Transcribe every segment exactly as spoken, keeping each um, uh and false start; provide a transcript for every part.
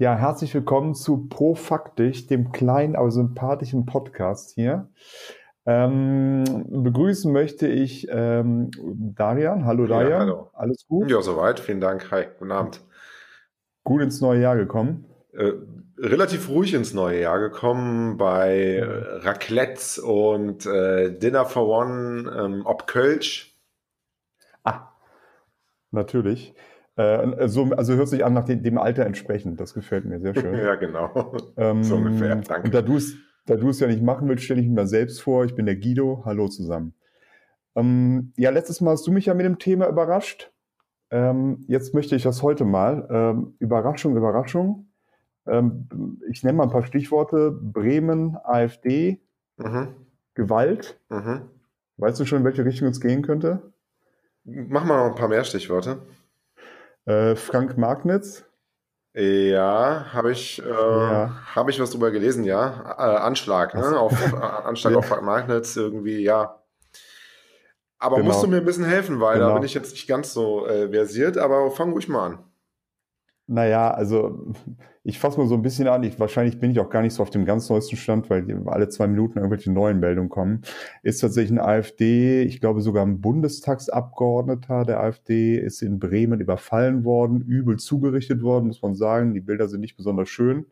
Ja, herzlich willkommen zu Profaktisch, dem kleinen, aber sympathischen Podcast hier. Ähm, begrüßen möchte ich ähm, Darian. Hallo Ja, Darian, hallo. alles gut? Ja, soweit. Vielen Dank. Hi, guten Abend. Gut ins neue Jahr gekommen? Äh, relativ ruhig ins neue Jahr gekommen bei äh, Ja. Raclette und äh, Dinner for One, ähm, ob Kölsch. Ah, natürlich. Äh, so, also hört sich an nach dem, dem Alter entsprechend. Das gefällt mir sehr schön. Ja, genau. So ungefähr. Ähm, und Danke. da du es da du es ja nicht machen willst, stelle ich mich mal selbst vor. Ich bin der Guido. Hallo zusammen. Ähm, ja, letztes Mal hast du mich ja mit dem Thema überrascht. Ähm, jetzt möchte ich das heute mal. Ähm, Überraschung, Überraschung. Ähm, ich nenne mal ein paar Stichworte. Bremen, AfD, Mhm. Gewalt. Mhm. Weißt du schon, in welche Richtung es gehen könnte? Mach mal noch ein paar mehr Stichworte. Äh, Frank Magnitz. Ja, habe ich, äh, Ja. habe ich was drüber gelesen, ja. Äh, Anschlag, Ach, ne? Auf, äh, Anschlag ja, auf Frank Magnitz irgendwie, ja. Aber musst du mir genau, ein bisschen helfen, weil da bin ich genau. jetzt nicht ganz so äh, versiert, aber fang ruhig mal an. Naja, also ich fasse mal so ein bisschen an. Ich, wahrscheinlich bin ich auch gar nicht so auf dem ganz neuesten Stand, weil die- alle zwei Minuten irgendwelche neuen Meldungen kommen. Ist tatsächlich ein AfD, ich glaube sogar ein Bundestagsabgeordneter der AfD ist in Bremen überfallen worden, übel zugerichtet worden, muss man sagen. Die Bilder sind nicht besonders schön.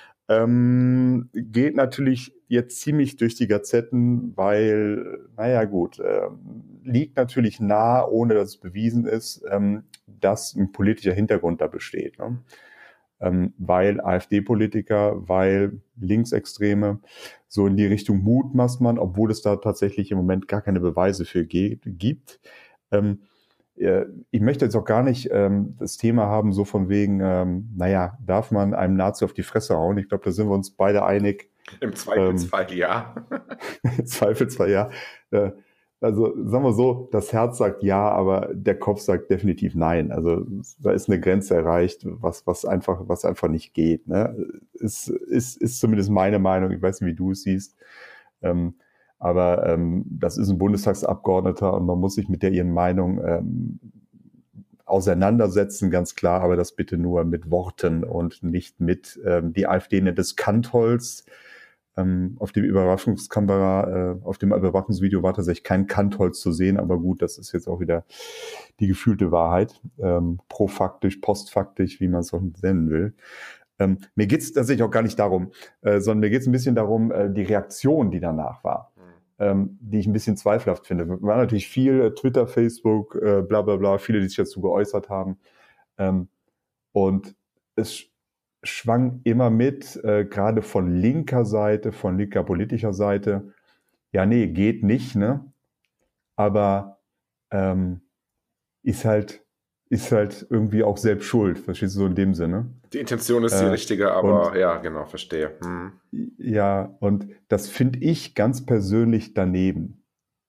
Ähm, geht natürlich jetzt ziemlich durch die Gazetten, weil, naja gut, ähm, liegt natürlich nah, ohne dass es bewiesen ist, ähm, dass ein politischer Hintergrund da besteht. Ne? Ähm, weil AfD-Politiker, weil Linksextreme, so in die Richtung mutmaßt man, obwohl es da tatsächlich im Moment gar keine Beweise für ge- gibt. Ähm, äh, ich möchte jetzt auch gar nicht ähm, das Thema haben, so von wegen, ähm, naja, darf man einem Nazi auf die Fresse hauen? Ich glaube, da sind wir uns beide einig. Im Ähm, Zweifelsfall ja. Zweifelsfall ja. Äh, also sagen wir so, das Herz sagt ja, aber der Kopf sagt definitiv nein. Also da ist eine Grenze erreicht, was, was einfach, was einfach nicht geht. Ne? Ist, ist, ist zumindest meine Meinung. Ich weiß nicht, wie du es siehst. Ähm, aber ähm, das ist ein Bundestagsabgeordneter und man muss sich mit der ihren Meinung ähm, auseinandersetzen, ganz klar, aber das bitte nur mit Worten und nicht mit, ähm, die AfD nennt es Kantholz. Ähm, auf dem Überwachungskamera, äh, auf dem Überwachungsvideo war tatsächlich kein Kantholz zu sehen, aber gut, das ist jetzt auch wieder die gefühlte Wahrheit, ähm, profaktisch, postfaktisch, wie man es auch nennen will. Ähm, mir geht es tatsächlich auch gar nicht darum, äh, sondern mir geht es ein bisschen darum, äh, die Reaktion, die danach war, ähm, die ich ein bisschen zweifelhaft finde. War natürlich viel äh, Twitter, Facebook, äh, bla bla bla, viele, die sich dazu geäußert haben. Ähm, und es schwang immer mit, äh, gerade von linker Seite, von linker politischer Seite, ja, nee, geht nicht, ne? Aber ähm, ist halt, ist halt irgendwie auch selbst schuld, verstehst du, so in dem Sinne. Die Intention ist die Äh, richtige, und aber ja, genau, verstehe. Hm. ja, und das finde ich ganz persönlich daneben,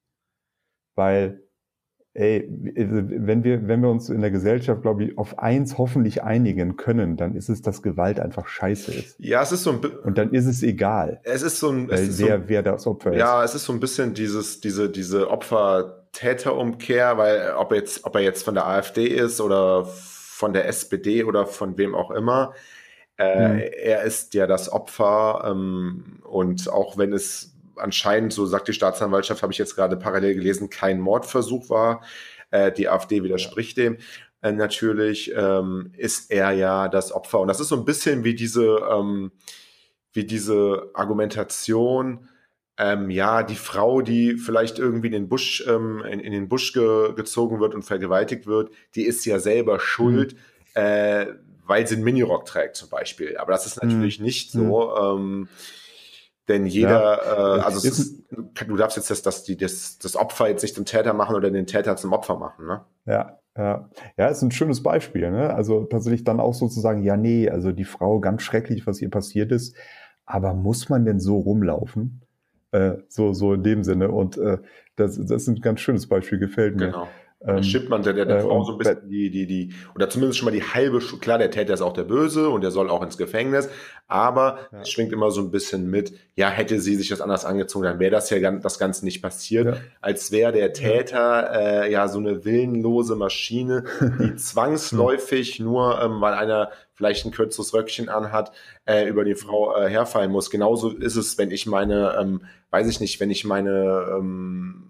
weil ey, wenn wir, wenn wir uns in der Gesellschaft, glaube ich, auf eins hoffentlich einigen können, dann ist es, dass Gewalt einfach scheiße ist. Ja, es ist so ein, bi- Und dann ist es egal, es ist so ein, es weil ist so wer, ein, wer das Opfer ist. ja, es ist so ein bisschen dieses, diese, diese Opfer-Täter-Umkehr, weil ob jetzt, ob er jetzt von der AfD ist oder von der S P D oder von wem auch immer, Hm, äh, er ist ja das Opfer, ähm, und auch wenn es anscheinend, so sagt die Staatsanwaltschaft, habe ich jetzt gerade parallel gelesen, kein Mordversuch war, äh, die AfD ja. widerspricht dem. Äh, natürlich ähm, ist er ja das Opfer. Und das ist so ein bisschen wie diese, ähm, wie diese Argumentation, ähm, ja, die Frau, die vielleicht irgendwie in den Busch, ähm, in, in den Busch ge gezogen wird und vergewaltigt wird, die ist ja selber Hm, schuld, äh, weil sie einen Minirock trägt zum Beispiel. Aber das ist natürlich hm, nicht hm. so, ähm, denn Ja, jeder, äh, also es ist, ist, du darfst jetzt das, das, die, das, das Opfer jetzt nicht zum Täter machen oder den Täter zum Opfer machen, ne? ja, ja, ja, ist ein schönes Beispiel, ne? Also tatsächlich dann auch sozusagen, ja, nee, also die Frau, ganz schrecklich, was ihr passiert ist, aber muss man denn so rumlaufen? Äh, so, so in dem Sinne. Und äh, das, das ist ein ganz schönes Beispiel, gefällt mir. Genau. Dann Ähm, schippt man der, der, der äh, Frau so ein und bisschen die, die, die, oder zumindest schon mal die halbe, Schu- klar, der Täter ist auch der Böse und der soll auch ins Gefängnis, aber es ja, schwingt immer so ein bisschen mit, ja, hätte sie sich das anders angezogen, dann wäre das ja gan- das Ganze nicht passiert, ja, als wäre der ja. Täter äh, ja so eine willenlose Maschine, die Hm, zwangsläufig nur, ähm, weil einer vielleicht ein kürzeres Röckchen anhat, äh, über die hm, Frau äh, herfallen muss. Genauso ist es, wenn ich meine, ähm, weiß ich nicht, wenn ich meine ähm,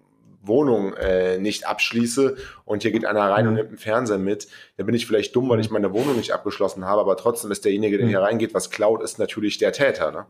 Wohnung äh, nicht abschließe und hier geht einer rein und hm, nimmt einen Fernseher mit, dann bin ich vielleicht dumm, weil ich hm, meine Wohnung nicht abgeschlossen habe, aber trotzdem ist derjenige, der hier hm. reingeht, was klaut, ist natürlich der Täter. Ne?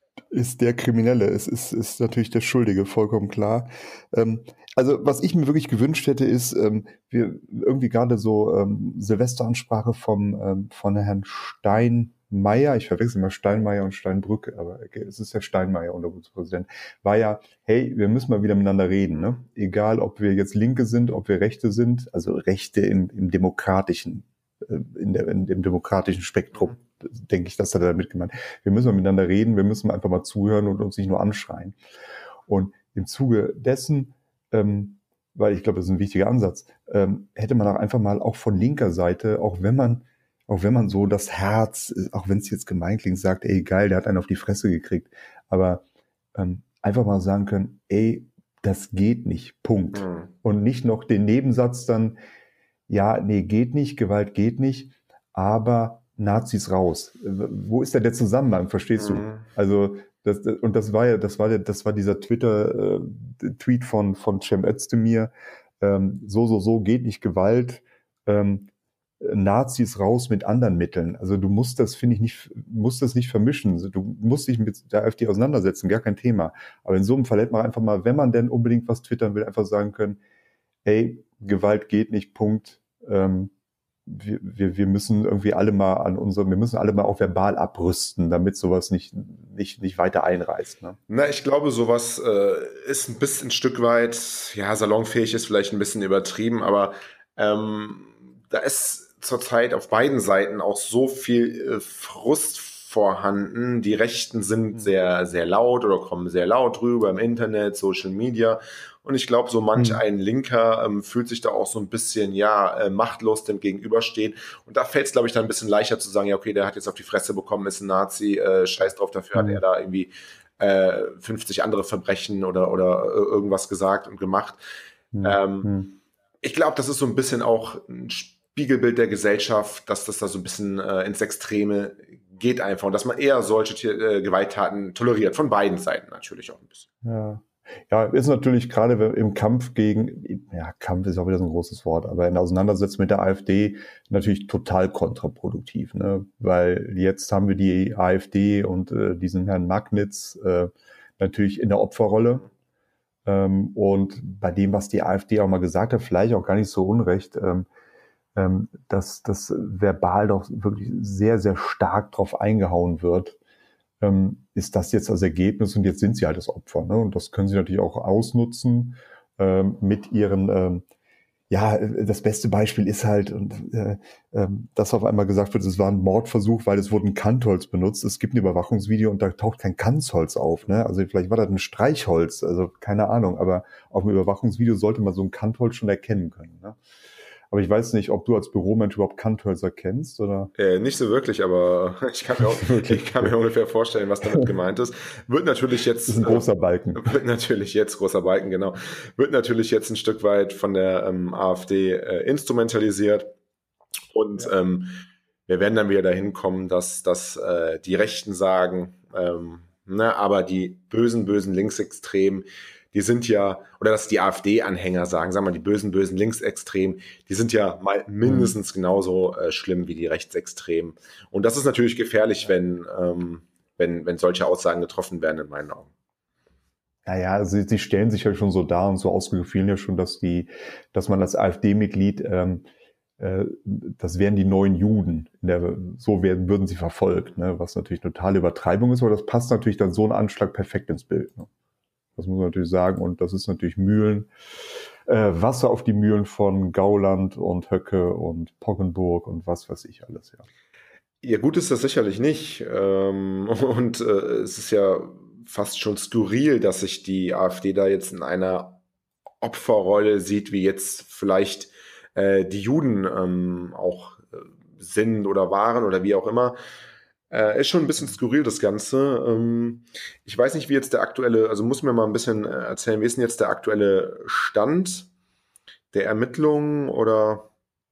Ist der Kriminelle. Es ist, ist natürlich der Schuldige, vollkommen klar. Ähm, also, was ich mir wirklich gewünscht hätte, ist, ähm, wir irgendwie gerade so ähm, Silvesteransprache vom, ähm, von Herrn Steinmeier, ich verwechsel immer Steinmeier und Steinbrück, aber okay, es ist der Steinmeier, unser Bundespräsident, war ja, hey, wir müssen mal wieder miteinander reden, ne? Egal, ob wir jetzt Linke sind, ob wir Rechte sind, also Rechte im, im demokratischen, äh, in, der, in dem demokratischen Spektrum, Mhm. denke ich, dass er damit gemeint. Wir müssen mal miteinander reden, wir müssen einfach mal zuhören und uns nicht nur anschreien. Und im Zuge dessen, ähm, weil ich glaube, das ist ein wichtiger Ansatz, ähm, hätte man auch einfach mal auch von linker Seite, auch wenn man, auch wenn man so das Herz, auch wenn es jetzt gemein klingt, sagt, ey geil, der hat einen auf die Fresse gekriegt, aber ähm, einfach mal sagen können, ey, das geht nicht, Punkt. Mhm. Und nicht noch den Nebensatz dann, ja, nee, geht nicht, Gewalt geht nicht, aber Nazis raus. Wo ist da der Zusammenhang, verstehst du? Mhm. Also, das, das, und das war ja, das war der, das war dieser Twitter-Tweet von, von Cem Özdemir, ähm, so, so, so geht nicht Gewalt, ähm, Nazis raus mit anderen Mitteln. Also du musst das, finde ich, nicht, musst das nicht vermischen. Du musst dich mit der AfD auseinandersetzen, gar kein Thema. Aber in so einem Fall hätte man einfach mal, wenn man denn unbedingt was twittern will, einfach sagen können, hey, Gewalt geht nicht, Punkt. Ähm, wir, wir, wir müssen irgendwie alle mal an unserem, wir müssen alle mal auch verbal abrüsten, damit sowas nicht, nicht, nicht weiter einreißt. Ne? Na, ich glaube, sowas äh, ist ein bisschen ein Stück weit, ja, salonfähig ist vielleicht ein bisschen übertrieben, aber ähm, da ist zurzeit auf beiden Seiten auch so viel äh, Frust vorhanden. Die Rechten sind Hm. sehr, sehr laut oder kommen sehr laut rüber im Internet, Social Media. Und ich glaube, so manch Hm. ein Linker ähm, fühlt sich da auch so ein bisschen, ja, äh, machtlos dem gegenüberstehen. Und da fällt es, glaube ich, dann ein bisschen leichter zu sagen, ja, okay, der hat jetzt auf die Fresse bekommen, ist ein Nazi, äh, scheiß drauf, dafür hat er Hm. da irgendwie äh, fünfzig andere Verbrechen oder, oder äh, irgendwas gesagt und gemacht. Hm. Ähm, Hm. ich glaube, das ist so ein bisschen auch ein Spiegelbild der Gesellschaft, dass das da so ein bisschen äh, ins Extreme geht einfach und dass man eher solche äh, Gewalttaten toleriert, von beiden Seiten natürlich auch ein bisschen. Ja. Ja, ist natürlich gerade im Kampf gegen, ja, Kampf ist auch wieder so ein großes Wort, aber in der Auseinandersetzung mit der AfD natürlich total kontraproduktiv, ne? Weil jetzt haben wir die AfD und äh, diesen Herrn Magnitz äh, natürlich in der Opferrolle. Ähm, und bei dem, was die AfD auch mal gesagt hat, vielleicht auch gar nicht so unrecht, ähm, ähm, dass das verbal doch wirklich sehr, sehr stark drauf eingehauen wird, ähm, ist das jetzt das Ergebnis und jetzt sind sie halt das Opfer. Ne? Und das können sie natürlich auch ausnutzen ähm, mit ihren, ähm, ja, das beste Beispiel ist halt, und äh, äh, dass auf einmal gesagt wird, es war ein Mordversuch, weil es wurde ein Kantholz benutzt. Es gibt ein Überwachungsvideo und da taucht kein Kanzholz auf. Ne? Also vielleicht war das ein Streichholz, also keine Ahnung, aber auf dem Überwachungsvideo sollte man so ein Kantholz schon erkennen können. Ne? Aber ich weiß nicht, ob du als Büromensch überhaupt Kanthölzer kennst, oder? Äh, nicht so wirklich, aber ich kann mir, auch, Nicht ich wirklich. kann mir ungefähr vorstellen, was damit gemeint ist. Wird natürlich Das ist jetzt, ein äh, großer Balken. wird natürlich jetzt, großer Balken, genau, wird natürlich jetzt ein Stück weit von der ähm, AfD äh, instrumentalisiert. Und Ja. ähm, wir werden dann wieder dahin kommen, dass, dass äh, die Rechten sagen, ähm, ne, aber die bösen, bösen Linksextremen, die sind ja, oder dass die AfD-Anhänger sagen, sagen wir mal, die bösen, bösen Linksextremen, die sind ja mal Hm. mindestens genauso äh, schlimm wie die Rechtsextremen. Und das ist natürlich gefährlich, wenn, ähm, wenn, wenn solche Aussagen getroffen werden, in meinen Augen. Naja, also sie, sie stellen sich ja schon so dar und so ausgefühlt ja schon, dass die, dass man als AfD-Mitglied, ähm, äh, das wären die neuen Juden. In der, so werden, würden sie verfolgt, ne? Was natürlich totale Übertreibung ist, aber das passt natürlich dann so ein Anschlag perfekt ins Bild. Ne? Das muss man natürlich sagen. Und das ist natürlich Mühlen, äh, Wasser auf die Mühlen von Gauland und Höcke und Poggenburg und was weiß ich alles, ja. Ja, gut ist das sicherlich nicht. Ähm, und äh, es ist ja fast schon skurril, dass sich die AfD da jetzt in einer Opferrolle sieht, wie jetzt vielleicht äh, die Juden ähm, auch äh, sind oder waren oder wie auch immer. Äh, ist schon ein bisschen skurril, das Ganze. Ähm, ich weiß nicht, wie jetzt der aktuelle, also muss mir mal ein bisschen äh, erzählen, wie ist denn jetzt der aktuelle Stand der Ermittlungen oder?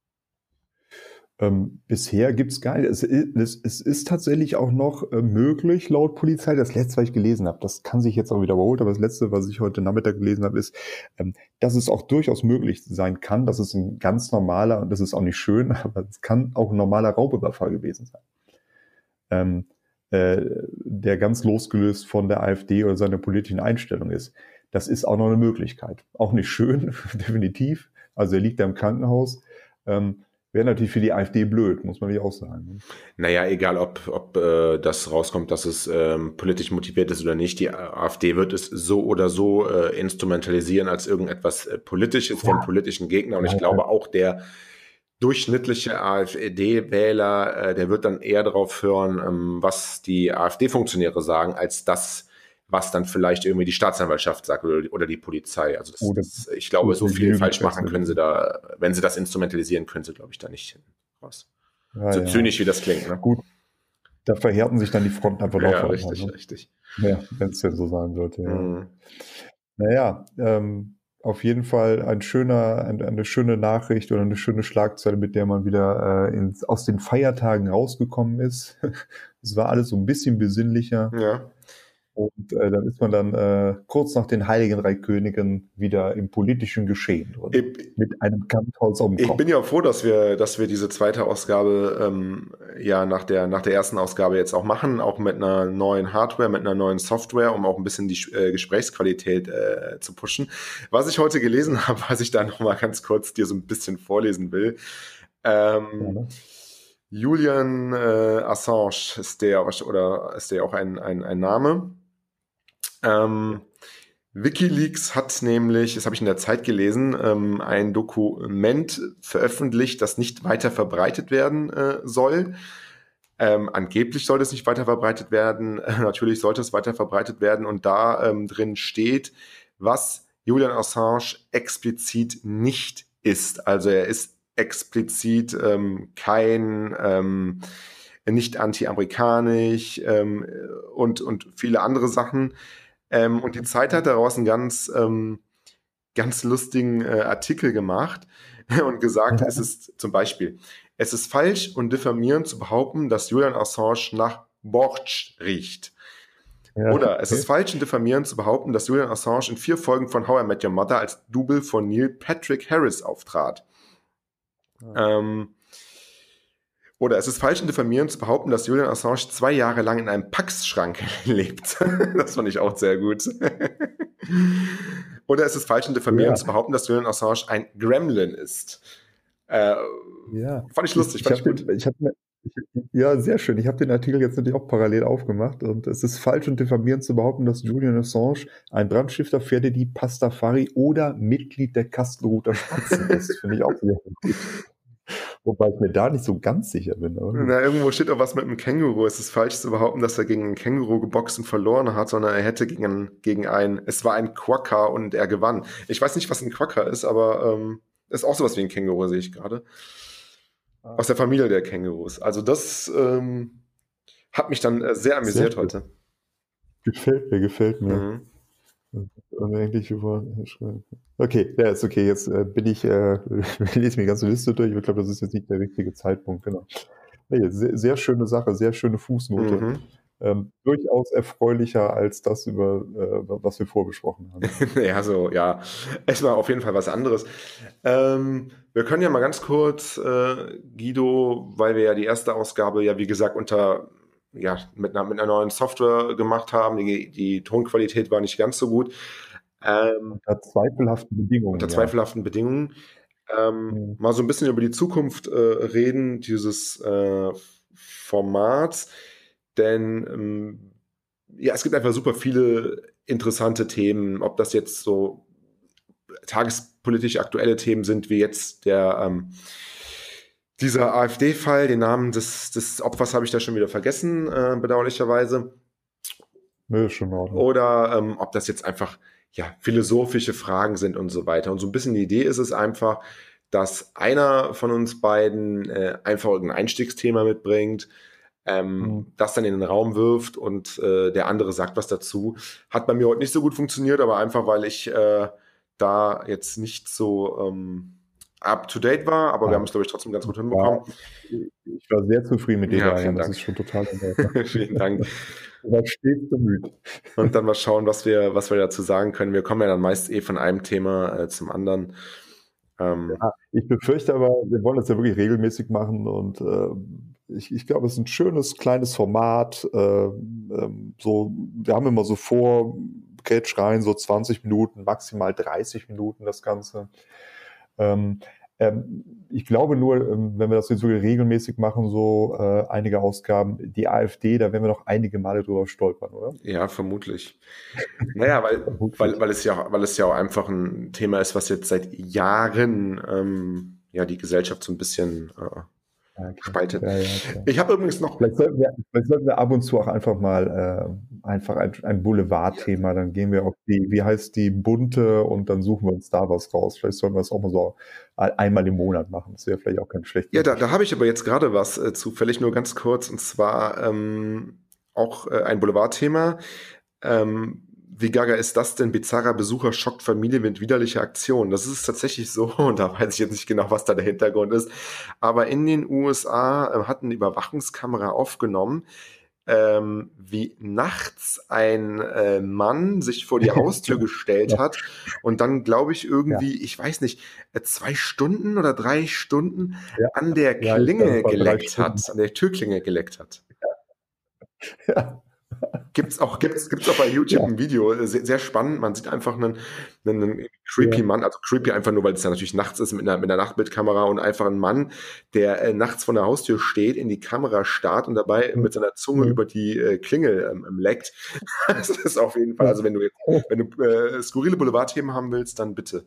Ähm, bisher gibt's gar nicht. Es, es, es ist tatsächlich auch noch äh, möglich, laut Polizei, das letzte, was ich gelesen habe, das kann sich jetzt auch wiederholt, aber das letzte, was ich heute Nachmittag gelesen habe, ist, ähm, dass es auch durchaus möglich sein kann, dass es ein ganz normaler, und das ist auch nicht schön, aber es kann auch ein normaler Raubüberfall gewesen sein. Ähm, äh, der ganz losgelöst von der AfD oder seiner politischen Einstellung ist. Das ist auch noch eine Möglichkeit. Auch nicht schön, definitiv. Also er liegt da im Krankenhaus. Ähm, Wäre natürlich für die AfD blöd, muss man nicht auch sagen. Naja, egal ob, ob äh, das rauskommt, dass es ähm, politisch motiviert ist oder nicht, die AfD wird es so oder so äh, instrumentalisieren als irgendetwas äh, Politisches Ja. vom politischen Gegner. Und Ja, ich glaube auch der durchschnittliche AfD-Wähler, äh, der wird dann eher darauf hören, ähm, was die AfD-Funktionäre sagen, als das, was dann vielleicht irgendwie die Staatsanwaltschaft sagt oder, oder die Polizei. Also das, Oder, das, ich glaube, so viel Lügen falsch machen können sie da, wenn sie das instrumentalisieren, können sie, glaube ich, da nicht raus. ja, So ja. zynisch wie das klingt, ne? Gut, da verhärten sich dann die Fronten einfach noch Ja, weiter, richtig, ne? richtig. Ja, wenn es denn so sein sollte, ja. Mhm. Naja, ähm, auf jeden Fall ein schöner, ein, eine schöne Nachricht oder eine schöne Schlagzeile, mit der man wieder äh, ins, aus den Feiertagen rausgekommen ist. Es war alles so ein bisschen besinnlicher. Ja. Und äh, dann ist man dann äh, kurz nach den Heiligen Drei Königen wieder im politischen Geschehen drin. Ich, mit einem Kampfholz auf dem ich Kopf. bin ja froh, dass wir, dass wir diese zweite Ausgabe ähm, ja nach der, nach der ersten Ausgabe jetzt auch machen, auch mit einer neuen Hardware, mit einer neuen Software, um auch ein bisschen die äh, Gesprächsqualität äh, zu pushen. Was ich heute gelesen habe, was ich da nochmal ganz kurz dir so ein bisschen vorlesen will. Ähm, Ja, ne? Julian äh, Assange ist der, oder ist der auch ein, ein, ein Name. Ähm, WikiLeaks hat nämlich, das habe ich in der Zeit gelesen, ähm, ein Dokument veröffentlicht, das nicht weiter verbreitet werden äh, soll. Ähm, angeblich soll es nicht weiter verbreitet werden. Äh, natürlich sollte es weiter verbreitet werden. Und da ähm, drin steht, was Julian Assange explizit nicht ist. Also er ist explizit ähm, kein ähm, nicht anti-amerikanisch ähm, und, und viele andere Sachen. Ähm, und die Zeit hat daraus einen ganz, ähm, ganz lustigen äh, Artikel gemacht und gesagt, Ja. es ist zum Beispiel, es ist falsch und diffamierend zu behaupten, dass Julian Assange nach Bortsch riecht. Ja, Oder es okay. ist falsch und diffamierend zu behaupten, dass Julian Assange in vier Folgen von How I Met Your Mother als Double von Neil Patrick Harris auftrat. Ja. Ähm, Oder es ist falsch und diffamierend zu behaupten, dass Julian Assange zwei Jahre lang in einem Pax-Schrank lebt. Das fand ich auch sehr gut. Oder es ist falsch und diffamierend Ja. zu behaupten, dass Julian Assange ein Gremlin ist. Äh, Ja. Fand ich lustig, Ich, fand ich ich habe gut. den, ich hab, ne- ich, ja, sehr schön. Ich habe den Artikel jetzt natürlich auch parallel aufgemacht und es ist falsch und diffamierend zu behaupten, dass Julian Assange ein Brandstifter, Pferdedieb, die Pastafari oder Mitglied der Kastelruther Spitzen ist. Finde ich auch sehr gut. Wobei ich mir da nicht so ganz sicher bin. Aber gut. Na, irgendwo steht auch was mit einem Känguru. Es ist falsch zu behaupten, dass er gegen ein Känguru geboxt und verloren hat, sondern er hätte gegen, gegen ein, es war ein Quokka und er gewann. Ich weiß nicht, was ein Quokka ist, aber ähm, ist auch sowas wie ein Känguru, sehe ich gerade. Aus der Familie der Kängurus. Also das ähm, hat mich dann äh, sehr amüsiert Sehr heute. Gefällt mir, gefällt mir. Mhm. Unendlich über. Okay, ja, ist okay. Jetzt äh, bin ich, äh, ich lese mir die ganze Liste durch. Ich glaube, das ist jetzt nicht der richtige Zeitpunkt, genau. Nee, sehr, sehr schöne Sache, sehr schöne Fußnote. Mhm. Ähm, durchaus erfreulicher als das, über äh, was wir vorbesprochen haben. Ja, so, ja. Es war auf jeden Fall was anderes. Ähm, wir können ja mal ganz kurz, äh, Guido, weil wir ja die erste Ausgabe ja, wie gesagt, unter, ja, mit einer, mit einer neuen Software gemacht haben. Die, die Tonqualität war nicht ganz so gut. Ähm, Unter zweifelhaften Bedingungen. unter ja. zweifelhaften Bedingungen. Ähm, Mhm. Mal so ein bisschen über die Zukunft äh, reden, dieses äh, Formats. Denn ähm, ja, es gibt einfach super viele interessante Themen, ob das jetzt so tagespolitisch aktuelle Themen sind, wie jetzt der ähm, dieser AfD-Fall, den Namen des, des Opfers habe ich da schon wieder vergessen, äh, bedauerlicherweise. Nö, ist schon in Ordnung. Oder ähm, ob das jetzt einfach ja, philosophische Fragen sind und so weiter. Und so ein bisschen die Idee ist es einfach, dass einer von uns beiden äh, einfach ein Einstiegsthema mitbringt, ähm, Mhm. das dann in den Raum wirft und äh, der andere sagt was dazu. Hat bei mir heute nicht so gut funktioniert, aber einfach, weil ich äh, da jetzt nicht so ähm, up-to-date war, aber wir haben es, glaube ich, trotzdem ganz gut hinbekommen. Ja, ich war sehr zufrieden mit dir, Ja, Darian. vielen Das Dank. ist schon total in Ordnung. Vielen Dank. Du warst stets bemüht. Und dann mal schauen, was wir, was wir dazu sagen können. Wir kommen ja dann meist eh von einem Thema äh, zum anderen. Ähm, Ja, ich befürchte aber, wir wollen das ja wirklich regelmäßig machen und äh, ich, ich glaube, es ist ein schönes kleines Format. Äh, ähm, so, wir haben immer so vor, Grätsch rein, so zwanzig Minuten, maximal dreißig Minuten das Ganze. Ähm, ähm, ich glaube nur, ähm, wenn wir das jetzt wirklich regelmäßig machen, so äh, einige Ausgaben, die AfD, da werden wir noch einige Male drüber stolpern, oder? ja, vermutlich. Naja, weil, Vermutlich. weil, weil, es ja, weil es ja auch einfach ein Thema ist, was jetzt seit Jahren ähm, ja, die Gesellschaft so ein bisschen äh, Ja, klar. spaltet. Ja, ja, klar. Ich habe übrigens noch. Vielleicht sollten, wir, vielleicht sollten wir ab und zu auch einfach mal äh, einfach ein, ein Boulevardthema, dann gehen wir auf die, wie heißt die, Bunte und dann suchen wir uns da was raus. Vielleicht sollten wir das auch mal so einmal im Monat machen. Das wäre vielleicht auch kein schlechtes. Ja, da, da habe ich aber jetzt gerade was äh, zufällig, nur ganz kurz, und zwar ähm, auch äh, ein Boulevardthema. Ähm, wie gaga ist das denn? Bizarrer Besucher schockt Familie mit widerlicher Aktion. Das ist tatsächlich so, und da weiß ich jetzt nicht genau, was da der Hintergrund ist. Aber in den U S A äh, hat eine Überwachungskamera aufgenommen, ähm, wie nachts ein äh, Mann sich vor die Haustür gestellt Ja. hat und dann, glaube ich, irgendwie, ich weiß nicht, äh, zwei Stunden oder drei Stunden Ja. an der Ja, ich Klinge glaube, es war drei geleckt Stunden. hat, an der Türklinge geleckt hat. Ja. Gibt's auch, gibt's, gibt's auch bei YouTube Ja. ein Video, äh, sehr, sehr spannend. Man sieht einfach einen, einen, einen creepy Ja. Mann, also creepy einfach nur, weil es ja natürlich nachts ist mit einer, mit einer Nachtbildkamera und einfach ein Mann, der äh, nachts vor der Haustür steht, in die Kamera starrt und dabei Mhm. mit seiner Zunge Mhm. über die äh, Klingel ähm, leckt. Das ist auf jeden Fall, also wenn du jetzt, wenn du äh, skurrile Boulevardthemen haben willst, dann bitte.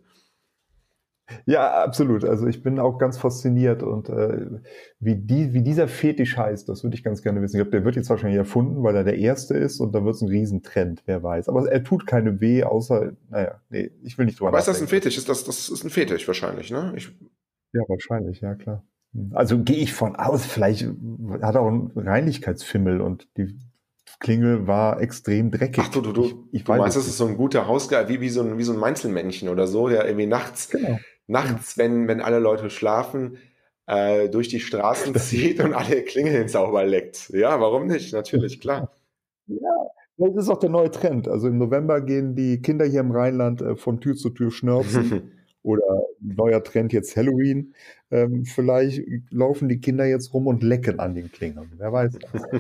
Ja, absolut. Also ich bin auch ganz fasziniert und äh, wie, die, wie dieser Fetisch heißt, das würde ich ganz gerne wissen. Ich glaube, der wird jetzt wahrscheinlich erfunden, weil er der Erste ist und da wird es ein Riesentrend, wer weiß. Aber er tut keine weh, außer, naja, nee, ich will nicht drüber Aber ist das ein nachdenken. Fetisch? Ist das, das ist ein Fetisch wahrscheinlich, ne? Ich, Ja, wahrscheinlich, ja klar. Also gehe ich von aus, vielleicht hat er auch einen Reinigkeitsfimmel und die Klingel war extrem dreckig. ach du, du, du, ich, ich du weiß meinst, es das ist nicht. so ein guter Hausgeil, wie, wie, so ein, wie so ein Mainzelmännchen oder so, der irgendwie nachts, Genau. nachts, wenn, wenn alle Leute schlafen, äh, durch die Straßen zieht und alle Klingeln sauber leckt. Ja, warum nicht? Natürlich, klar. Ja, das ist auch der neue Trend. Also im November gehen die Kinder hier im Rheinland äh, von Tür zu Tür schnörzen. Oder neuer Trend jetzt Halloween. Ähm, vielleicht laufen die Kinder jetzt rum und lecken an den Klingeln. Wer weiß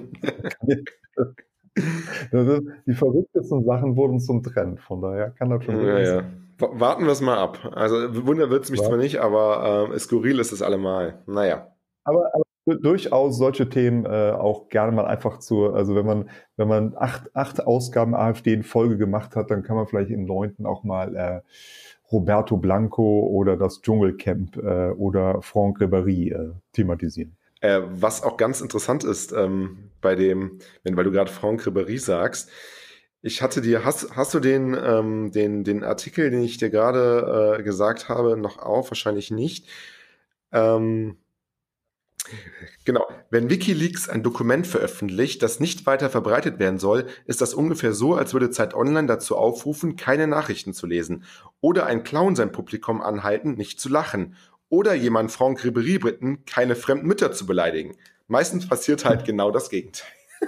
das. Das ist, die verrücktesten Sachen wurden zum Trend. Von daher kann das schon Ja, wirklich ja. sein. W- Warten wir es mal ab. Also Wunder wird es mich Ja. zwar nicht, aber äh, skurril ist es allemal. Naja. Aber, aber durchaus solche Themen äh, auch gerne mal einfach zu, also wenn man, wenn man acht, acht Ausgaben AfD in Folge gemacht hat, dann kann man vielleicht im neunten auch mal äh, Roberto Blanco oder das Dschungelcamp äh, oder Franck Ribéry äh, thematisieren. Äh, was auch ganz interessant ist, ähm, bei dem, wenn, weil du gerade Franck Ribéry sagst, ich hatte dir, hast, hast du den, ähm, den, den Artikel, den ich dir gerade äh, gesagt habe, noch auf? Wahrscheinlich nicht. Ähm, genau. Wenn WikiLeaks ein Dokument veröffentlicht, das nicht weiter verbreitet werden soll, ist das ungefähr so, als würde Zeit Online dazu aufrufen, keine Nachrichten zu lesen. Oder ein Clown sein Publikum anhalten, nicht zu lachen. Oder jemand Franck Ribéry bitten, keine fremden Mütter zu beleidigen. Meistens passiert halt genau das Gegenteil.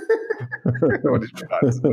Und ich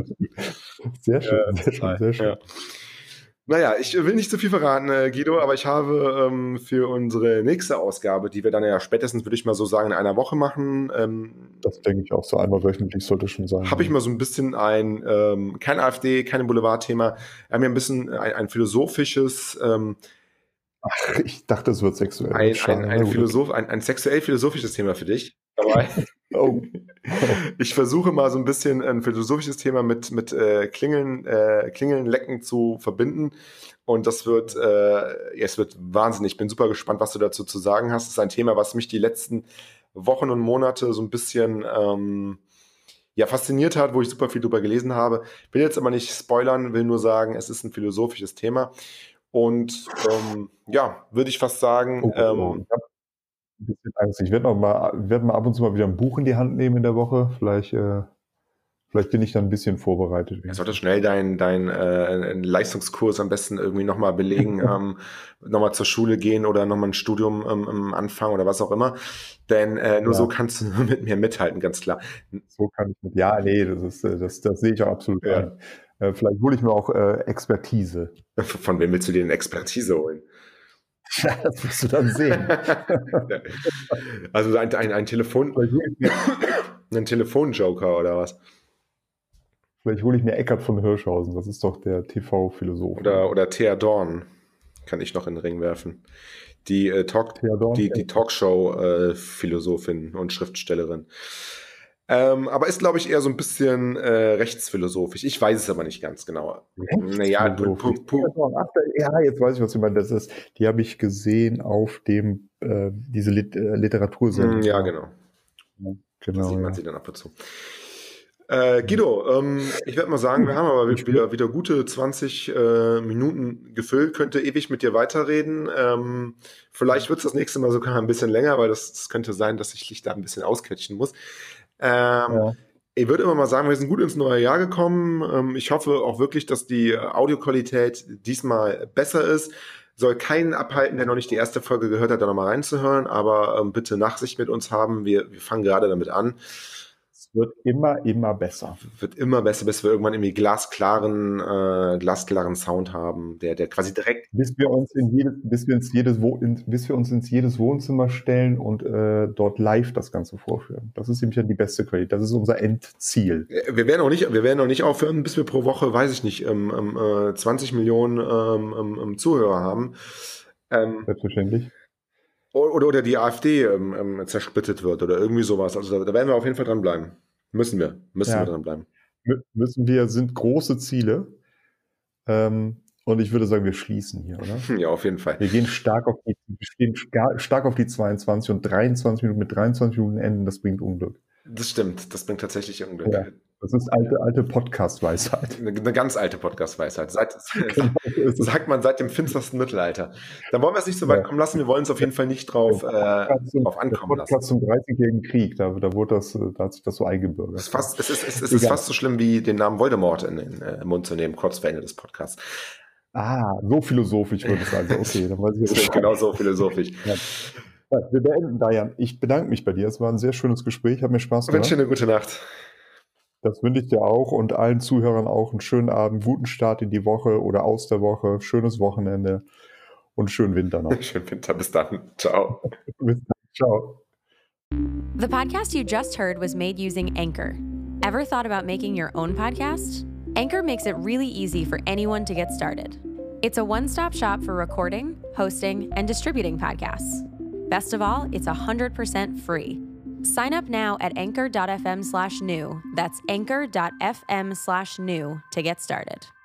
Sehr schön, Ja, sehr schön, sehr schön. Ja. Naja, ich will nicht zu viel verraten, äh, Guido, aber ich habe ähm, für unsere nächste Ausgabe, die wir dann ja spätestens, würde ich mal so sagen, in einer Woche machen, ähm, Das denke ich auch so einmal wöchentlich sollte schon sein. habe ich mal so ein bisschen ein, ähm, kein AfD, kein Boulevardthema, wir haben ja ein bisschen ein, ein philosophisches, ähm, Ach, ich dachte, es wird sexuell. ein, Schade. ein, Na ein, gut, Philosoph, ein, ein sexuell-philosophisches Thema für dich. Dabei. Oh. Ich versuche mal so ein bisschen ein philosophisches Thema mit, mit äh, Klingeln, äh, Klingeln, Lecken zu verbinden. Und das wird, äh, ja, es wird wahnsinnig. Ich bin super gespannt, was du dazu zu sagen hast. Es ist ein Thema, was mich die letzten Wochen und Monate so ein bisschen ähm, ja, fasziniert hat, wo ich super viel drüber gelesen habe. Will jetzt aber nicht spoilern, will nur sagen, es ist ein philosophisches Thema. Und ähm, ja, würde ich fast sagen. Oh, oh, Ähm, ich habe ein bisschen Angst. Ich werde noch mal, werd mal ab und zu mal wieder ein Buch in die Hand nehmen in der Woche. Vielleicht, äh, vielleicht bin ich dann ein bisschen vorbereitet. Er sollte schnell deinen dein, äh, Leistungskurs am besten irgendwie nochmal belegen, ähm, nochmal zur Schule gehen oder nochmal ein Studium ähm, anfangen oder was auch immer. Denn äh, nur Ja. so kannst du mit mir mithalten, ganz klar. So kann ich mit. Ja, nee, das ist, äh, das, das sehe ich auch absolut Ja. ein. Äh, vielleicht hole ich mir auch äh, Expertise. Von wem willst du dir eine Expertise holen? Ja, das wirst du dann sehen. Also ein, ein, ein Telefon, Vielleicht hole ich mir, ein Telefonjoker oder was? vielleicht hole ich mir Eckart von Hirschhausen. Das ist doch der T V-Philosoph. Oder, oder Thea Dorn kann ich noch in den Ring werfen. Die, äh, Talk, Thea Dorn, die, die Talkshow-Philosophin und Schriftstellerin. Ähm, aber ist, glaube ich, eher so ein bisschen äh, rechtsphilosophisch. Ich weiß es aber nicht ganz genau. Naja, pu, pu, pu. Ach, ja, jetzt weiß ich, was du meinst. Das ist, die habe ich gesehen auf dem, äh, diese Lit äh, Literatursendung. Ja, genau. Ja, Da genau. sieht man Ja. sie dann ab und zu. Äh, Guido, ähm, ich werde mal sagen, wir haben aber wieder, wieder gute zwanzig äh, Minuten gefüllt, könnte ewig mit dir weiterreden. Ähm, vielleicht wird es das nächste Mal sogar ein bisschen länger, weil das, das könnte sein, dass ich dich da ein bisschen ausquetschen muss. Ähm, Ja. Ich würde immer mal sagen, wir sind gut ins neue Jahr gekommen. Ähm, ich hoffe auch wirklich, dass die Audioqualität diesmal besser ist. Soll keinen abhalten, der noch nicht die erste Folge gehört hat, da nochmal reinzuhören, aber ähm, bitte Nachsicht mit uns haben. Wir, wir fangen gerade damit an. Es wird immer, immer besser. Wird immer besser, bis wir irgendwann irgendwie glasklaren, äh, glasklaren Sound haben, der, der quasi direkt. Bis wir uns in jedes, bis wir ins jedes, Wo in, bis wir uns ins jedes Wohnzimmer stellen und äh, dort live das Ganze vorführen. Das ist nämlich ja die beste Qualität. Das ist unser Endziel. Wir werden auch nicht, wir werden auch nicht aufhören, bis wir pro Woche, weiß ich nicht, ähm, ähm, äh, zwanzig Millionen ähm, ähm, Zuhörer haben. Ähm, Selbstverständlich. Oder, oder die AfD ähm, ähm, zersplittet wird oder irgendwie sowas. Also da, da werden wir auf jeden Fall dranbleiben. Müssen wir. Müssen Ja. wir dranbleiben. M müssen wir, sind große Ziele. Ähm, und ich würde sagen, wir schließen hier, oder? Ja, auf jeden Fall. Wir gehen stark auf die, wir stehen stark auf die zweiundzwanzig und dreiundzwanzig Minuten mit dreiundzwanzig Minuten enden, das bringt Unglück. Das stimmt, das bringt tatsächlich Unglück. Ja, das ist alte, alte Podcast-Weisheit. Eine, eine ganz alte Podcast-Weisheit. Seit, Genau, seit, sagt man seit dem finstersten Mittelalter. Dann wollen wir es nicht so weit Ja. kommen lassen. Wir wollen es auf jeden Fall nicht drauf, äh, zum, drauf ankommen der Podcast lassen. zum dreißigjährigen Krieg, da, da, wurde das, da hat sich das so eingebürgert. Es ist fast, es ist, es ist, es ist fast so schlimm wie den Namen Voldemort in den äh, Mund zu nehmen, kurz vor Ende des Podcasts. Ah, so philosophisch wird es also. Okay, dann weiß ich Das ist genau so philosophisch. Ja. Ja, wir beenden, Dayan. Ich bedanke mich bei dir. Es war ein sehr schönes Gespräch, hat mir Spaß Ich wünsche gemacht. dir eine gute Nacht. Das wünsche ich dir auch und allen Zuhörern auch einen schönen Abend, guten Start in die Woche oder aus der Woche, schönes Wochenende und schönen Winter noch. Schönen Winter, bis dann. Ciao. Bis dann. Ciao. The podcast you just heard was made using Anchor. Ever thought about making your own podcast? Anchor makes it really easy for anyone to get started. It's a one-stop shop for recording, hosting, and distributing podcasts. Best of all, it's one hundred percent free. Sign up now at anchor.fm slash new. That's anchor.fm slash new to get started.